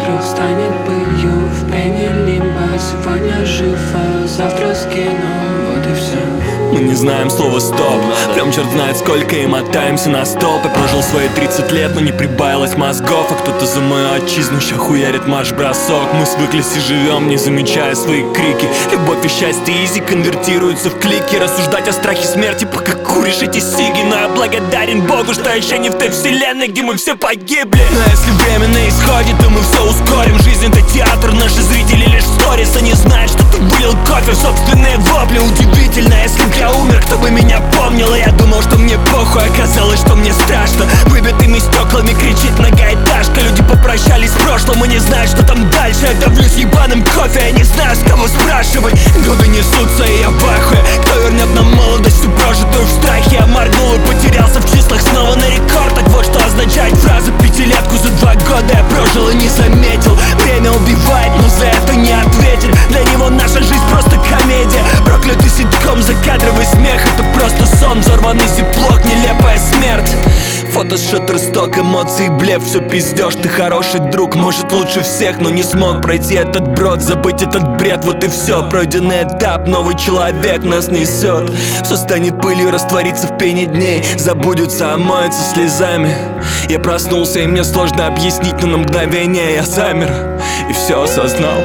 Утро станет пылью в пене лимба. Сегодня жив, а завтра скину. Вот и все. Мы не знаем слова «стоп». Прям черт знает сколько и мотаемся на стоп. Я прожил свои 30 лет, но не прибавилось мозгов. А кто-то за мою отчизну ща хуярит марш-бросок. Мы свыклись и живем, не замечая свои крики. Любовь и счастье изи конвертируются в клики. Рассуждать о страхе смерти, пока куришь эти сиги. Но я благодарен Богу, что еще не в той вселенной, где мы все погибли. Но если время на исходе, то мы все ускорим. Жизнь это театр, наши зрители лишь сторис. Они знают, что ты вылил кофе в собственные вопли. Удивительно, если б я умер, кто бы меня помнил. И я думал, что мне похуй, оказалось, что мне страшно. Выбитыми стеклами кричит многоэтажка. Люди попрощались с прошлым и не знают, что там дальше. Я давлюсь ебаным кофе, я не знаю, с кого спрашивать. Годы несутся, и я в ахуе. Кто вернет нам молодость, всю прожитую в страхе? Я моргнул и потерялся в числах снова на рекорд. Так вот, что означает фраза: пятилетку за 2 года я прожил и не заметил. Время убивает, но за это не ответит. Для него наша жизнь просто комедия. Проклятый ситком, закадровый смех. Это просто сон, взорванный зиплок, нелепая смерть. Фото шаттерсток, эмоции, блеф, все пиздешь. Ты хороший друг, может лучше всех, но не смог пройти этот брод, забыть этот бред, вот и все. Пройденный этап, новый человек нас несет. Все станет пылью, растворится в пене дней. Забудется, омоется слезами. Я проснулся, и мне сложно объяснить, но на мгновение я замер и все осознал.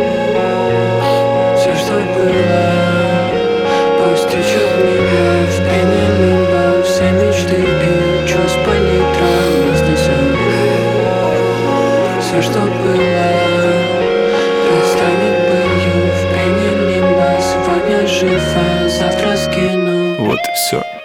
Все, что было, пусть течет в небе, в пене лимба. Все мечты и чувств палитра разнесет. Все, что было, станет пылью в пене лимба. Сегодня жив, а завтра скину. Вот и все.